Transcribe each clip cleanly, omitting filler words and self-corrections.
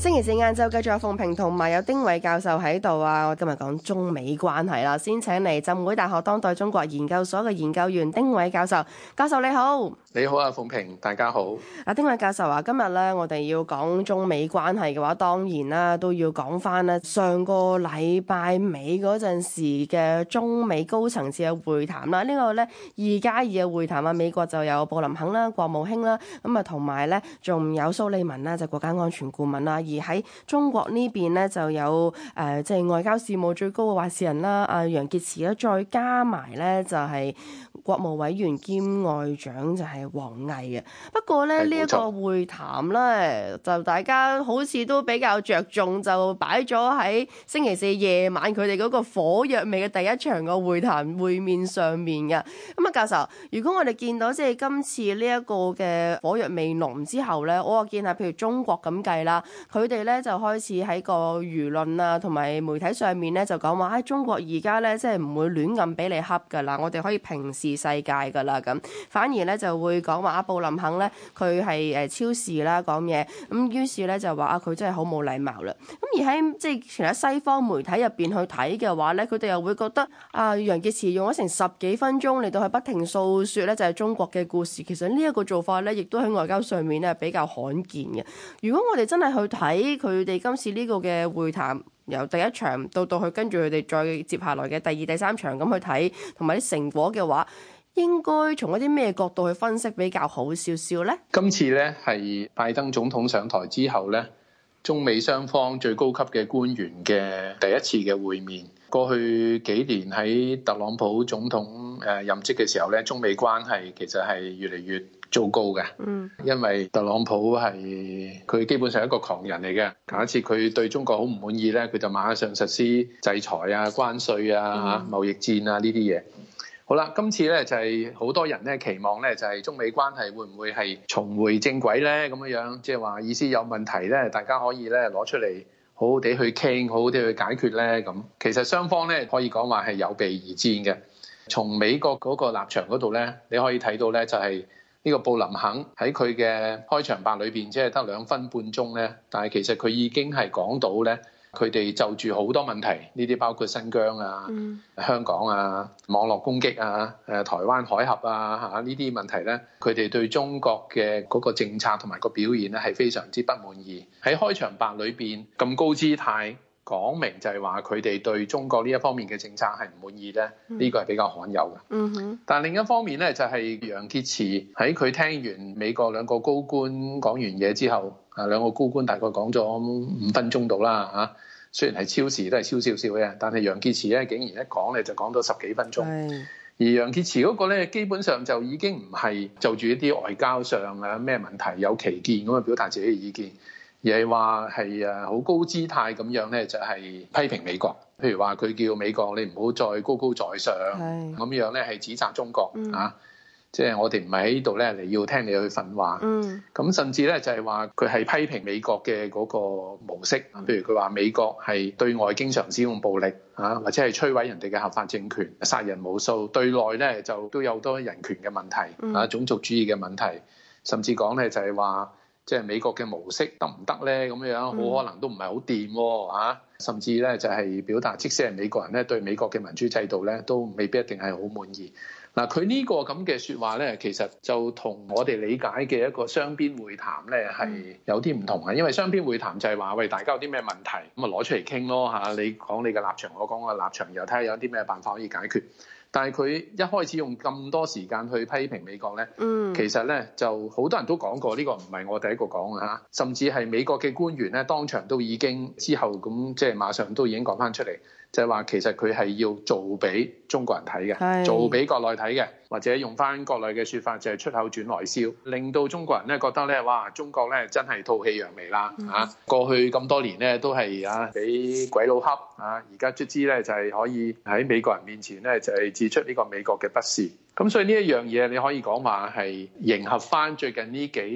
星期四晏晝繼續有鳳萍同埋有丁偉教授喺度啊！我今日講中美關係啦，先請嚟浸會大學當代中國研究所嘅研究員丁偉教授。教授你好。 你好啊，鳳萍，大家好。 丁偉教授啊，今日咧我哋要講中美關係嘅話，當然啦都要講翻咧上個禮拜尾嗰陣時嘅中美高層次嘅會談啦。呢個咧2+2嘅會談啊，美國就有布林肯啦、國務卿啦，咁啊同埋咧仲有蘇利文啦，就國家安全顧問啦。而喺中國呢邊咧就有即係外交事務最高嘅話事人啦，阿楊潔篪啦，再加埋咧就係國務委員兼外長就係王毅嘅。不過咧呢一個會談咧就大家好似都比較着重，就擺咗喺星期四夜晚佢哋嗰個火藥味嘅第一場嘅會談會面上面嘅。咁啊，教授，如果我哋見到即係今次呢一個嘅火藥味濃之後咧，我見下譬如中國咁計啦，佢哋咧就開始喺個輿論啊同埋媒體上面咧就講話，中國而家咧即係唔會亂咁俾你恰噶啦，我哋可以平視世界噶啦咁，反而咧就會講話布林肯咧佢係超時啦講嘢，咁於是咧就話佢真係好冇禮貌啦。咁而喺即係其他西方媒體入邊去睇嘅話咧，佢哋又會覺得楊潔篪用咗成10幾分鐘嚟到去不停訴說咧就係中國嘅故事，其實呢一個做法咧亦都喺外交上面咧比較罕見嘅。如果我哋真係去睇佢哋今次呢個嘅會談，由第一場到去跟住佢哋再接下來嘅第2、第3場咁去睇，同埋啲成果嘅話，應該從一啲咩角度去分析比較好少少呢？ 今次咧係拜登總統上台之後咧，中美雙方最高級嘅官員嘅第一次嘅會面。過去幾年喺特朗普總統任職嘅時候咧，中美關係其實係越嚟越糟糕嘅。因為特朗普係佢基本上係一個狂人嚟嘅。假設佢對中國好唔滿意咧，佢就馬上實施制裁啊、關稅啊、貿易戰啊呢啲嘢。好啦，今次咧就係好多人咧期望咧就係中美關係會唔會係重回正軌咧咁樣，即係話意思有問題咧，大家可以咧攞出嚟好好地去傾，好好地去解決咧咁。其實雙方咧可以講話係有備而戰嘅。從美國嗰個立場嗰度咧，你可以睇到咧就係呢個布林肯喺佢嘅開場白裏邊，即係得2分半鐘咧，但係其實佢已經係講到咧。佢哋就住好多問題，呢啲包括新疆啊、香港啊、網絡攻擊啊、台灣海峽啊呢啲問題咧，佢哋對中國嘅嗰個政策同埋個表現咧係非常之不滿意。喺開場白裏邊咁高姿態講明就係話佢哋對中國呢一方面嘅政策係唔滿意咧，呢個係比較罕有嘅。但另一方面咧，就係楊潔篪喺佢聽完美國2個高官講完嘢之後，2個高官大概講咗5分鐘到啦嚇。雖然係超時都係超少少嘅，但係楊潔篪咧竟然一講咧就講到10幾分鐘。而楊潔篪嗰個咧基本上就已經唔係就住一啲外交上咩問題有歧見咁去表達自己嘅意見，而係話係好高姿態咁樣咧就係批評美國。譬如話佢叫美國你唔好再高高在上咁樣咧係指責中國即係我哋唔係喺呢度咧嚟要聽你去訓話，咁甚至咧就係話佢係批評美國嘅嗰個模式，譬如佢話美國係對外經常使用暴力或者係摧毀人哋嘅合法政權，殺人無數；對內咧就都有好多人權嘅問題，種族主義嘅問題，甚至講咧就係話即係美國嘅模式得唔得咧咁樣，好可能都唔係好掂喎。甚至咧就係表達，即使係美國人咧對美國嘅民主制度咧都未必一定係好滿意。嗱，佢呢個咁嘅説話咧，其實就同我哋理解嘅一個雙邊會談咧係有啲唔同嘅，因為雙邊會談就係話喂，大家有啲咩問題咁啊攞出嚟傾咯嚇，你講你嘅立場，我講我嘅立場，又睇下有啲咩辦法可以解決。但係佢一開始用咁多時間去批評美國咧，其實咧就好多人都講過，呢個唔係我第一個講嘅嚇，甚至係美國嘅官員咧當場都已經之後咁即係馬上都已經講翻出嚟。就係話其實佢係要做俾中國人睇嘅，做俾國內睇嘅，或者用翻國內嘅説法就係出口轉內銷，令到中國人咧覺得咧，哇！中國咧真係吐氣揚眉啦過去咁多年咧都係俾鬼佬恰而家卒之咧就係可以喺美國人面前咧就係指出呢個美國嘅不是。咁所以呢一樣嘢你可以講話係迎合翻最近呢幾年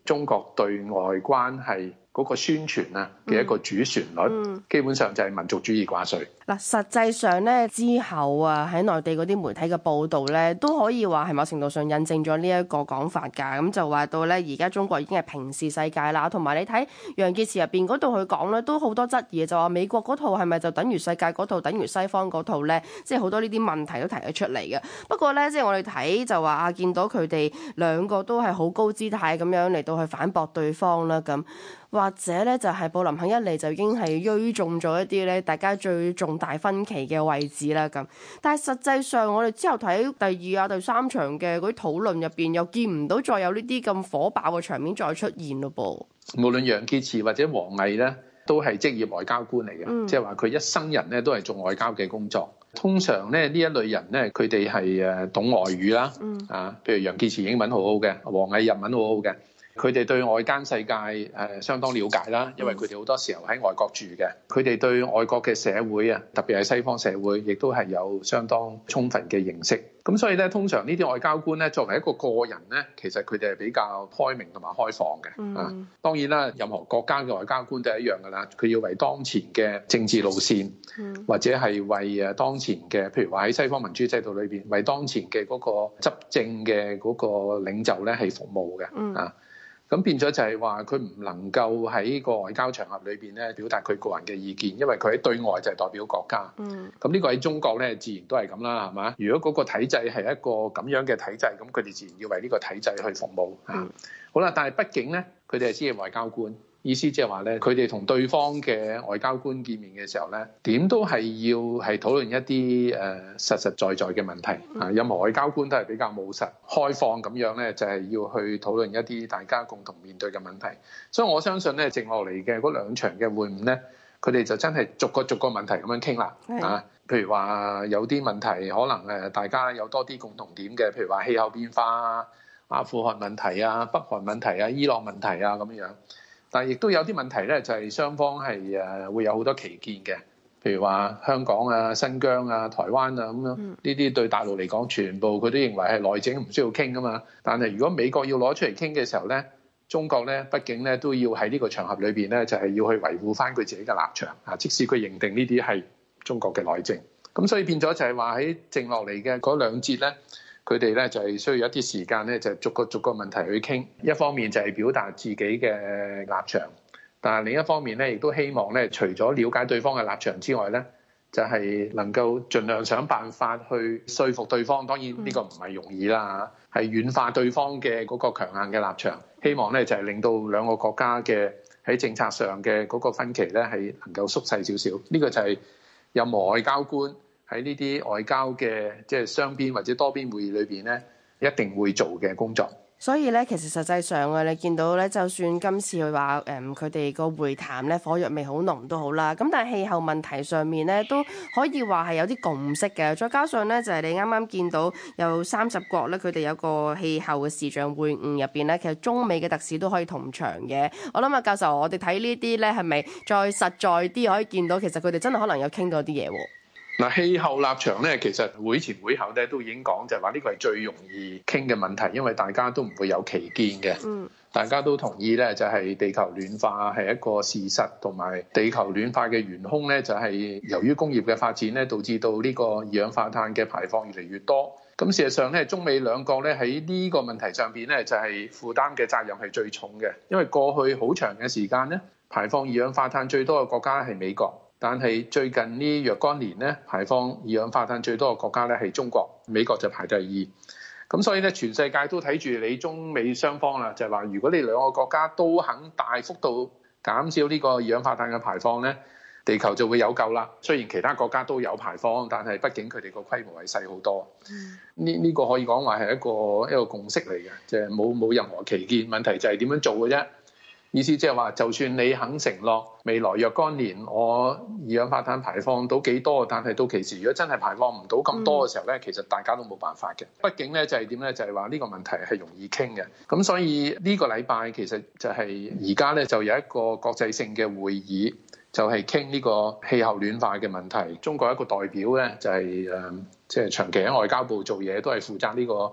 中國對外關係嗰個宣傳啊嘅一個主旋律，基本上就係民族主義掛帥。 嗱，實際上咧之後啊，喺內地嗰啲媒體嘅報導咧，都可以話係某程度上印證咗呢一個講法㗎。咁就話到咧，而家中國已經係平視世界啦。同埋你睇楊潔篪入邊嗰度佢講咧，都好多質疑，就話美國嗰套係咪就等於世界嗰套，等於西方嗰套咧？即係好多呢啲問題都提咗出嚟嘅。不過咧，即係我哋睇就話啊，見到佢哋兩個都係好高姿態咁樣嚟到去反駁對方啦咁。或者咧就係布林肯一嚟就已經係錐中咗一啲咧大家最重大分歧嘅位置啦咁，但係實際上我哋之後睇第二啊第三場嘅嗰啲討論入邊，又見唔到再有呢啲咁火爆嘅場面再出現咯噃。 無論楊潔篪或者王毅咧，都係職業外交官嚟嘅，即係話佢一生人咧都係做外交嘅工作。通常咧呢一類人咧，佢哋係懂外語啦，譬如楊潔篪英文好好嘅，王毅日文好好嘅。佢哋對外間世界相當了解啦，因為佢哋好多時候喺外國住嘅。佢哋對外國嘅社會啊，特別係西方社會，亦都係有相當充分嘅認識。咁所以咧，通常呢啲外交官咧，作為一個個人咧，其實佢哋係比較開明同埋開放嘅。當然啦，任何國家嘅外交官都係一樣噶啦，佢要為當前嘅政治路線，或者係為當前嘅，譬如話喺西方民主制度裏邊，為當前嘅嗰個執政嘅嗰個領袖咧係服務嘅。咁變咗就係話佢唔能夠喺個外交場合裏邊咧表達佢個人嘅意見，因為佢喺對外就係代表國家。咁呢個喺中國咧自然都係咁啦，係嘛？如果嗰個體制係一個咁樣嘅體制，咁佢哋自然要為呢個體制去服務。好啦，但係畢竟咧，佢哋係職業外交官。意思即係話咧，佢哋同對方嘅外交官見面嘅時候咧，點都係要係討論一啲實實在在嘅問題。任何外交官都係比較務實、開放咁樣咧，就係要去討論一啲大家共同面對嘅問題。所以我相信咧，剩落嚟嘅嗰兩場嘅會晤咧，佢哋就真係逐個問題咁樣傾啦。譬如話有啲問題可能大家有多啲共同點嘅，譬如話氣候變化啊、阿富汗問題啊、北韓問題啊、伊朗問題啊咁樣。但係亦都有啲問題咧，就係雙方係會有好多歧見嘅，譬如話香港啊、新疆啊、台灣啊咁樣，呢啲對大陸嚟講，全部佢都認為係內政，唔需要傾噶嘛。但係如果美國要攞出嚟傾嘅時候咧，中國咧畢竟咧都要喺呢個場合裏邊咧，就係要去維護翻佢自己嘅立場啊，即使佢認定呢啲係中國嘅內政。咁所以變咗就係話喺剩落嚟嘅嗰兩節咧，佢哋咧就係需要一啲時間咧，就係逐個問題去傾。一方面就係表達自己嘅立場，但係另一方面咧，亦都希望咧，除咗了解對方嘅立場之外咧，就係能夠盡量想辦法去說服對方。當然呢個唔係容易啦，係軟化對方嘅嗰個強硬嘅立場。希望咧就係令到兩個國家嘅喺政策上嘅嗰個分歧咧係能夠縮細少少。呢個就係任何外交官喺呢啲外交嘅即係雙邊或者多邊會議裏邊咧，一定會做嘅工作。 所以咧，其實實際上啊，你見到咧，就算今次佢話佢哋個會談咧火藥味好濃都好啦，咁但係氣候問題上面咧都可以話係有啲共識嘅。再加上咧就係你啱啱見到有30國咧，佢哋有個氣候嘅視像會晤入邊咧，其實中美嘅特使都可以同場嘅。我諗啊，教授，我哋睇呢啲咧係咪再實在啲可以見到，其實佢哋真係可能有傾到啲嘢喎。 嗱，氣候立場咧，其實會前會後咧都已經講，就係話呢個係最容易傾嘅問題，因為大家都唔會有歧見嘅。大家都同意咧，就係地球暖化係一個事實，同埋地球暖化嘅元兇咧，就係由於工業嘅發展咧，導致到呢個二氧化碳嘅排放越嚟越多。咁事實上咧，中美兩國咧喺呢個問題上邊咧，就係負擔嘅責任係最重嘅，因為過去好長嘅時間咧，排放二氧化碳最多嘅國家係美國。但係最近呢若干年咧，排放二氧化碳最多嘅國家咧係中國，美國就排第二。咁所以咧，全世界都睇住你中美雙方啦，就係話如果你兩個國家都肯大幅度減少呢個二氧化碳嘅排放咧，地球就會有救啦。雖然其他國家都有排放，但係畢竟佢哋個規模係細好多。呢個可以講話係一個共識嚟嘅，即係冇任何歧見。問題就係點樣做嘅啫。意思即係話，就算你肯承諾未來若干年我二氧化碳排放到幾多，但係到期時如果真係排放唔到咁多嘅時候咧，其實大家都冇辦法嘅。畢竟咧就係點咧，就係話呢個問題係容易傾嘅。咁所以呢個禮拜其實就係而家咧就有一個國際性嘅會議，就係傾呢個氣候暖化嘅問題。中國一個代表咧就係即係長期喺外交部做嘢，都係負責呢個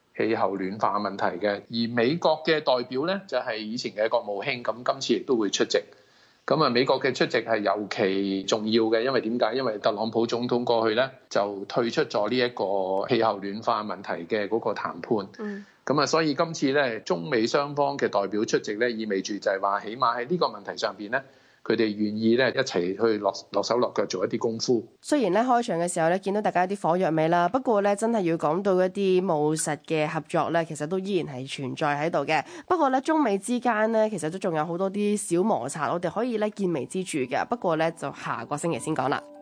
氣候暖化問題嘅。而美國嘅代表咧就係以前嘅國務卿，咁今次亦都會出席。咁啊，美國嘅出席係尤其重要嘅，因為點解？因為特朗普總統過去咧就退出咗呢一個氣候暖化問題嘅嗰個談判。咁啊，所以今次咧中美雙方嘅代表出席咧，意味住就係話，起碼喺呢個問題上邊咧，佢哋願意咧一齊去落手落腳做一啲功夫。 雖然咧開場嘅時候咧見到大家一啲火藥味啦，不過咧真係要講到一啲務實嘅合作咧，其實都依然係存在喺度嘅。不過咧中美之間咧其實都仲有好多啲小摩擦，我哋可以咧見微知著嘅。不過咧就下個星期先講啦。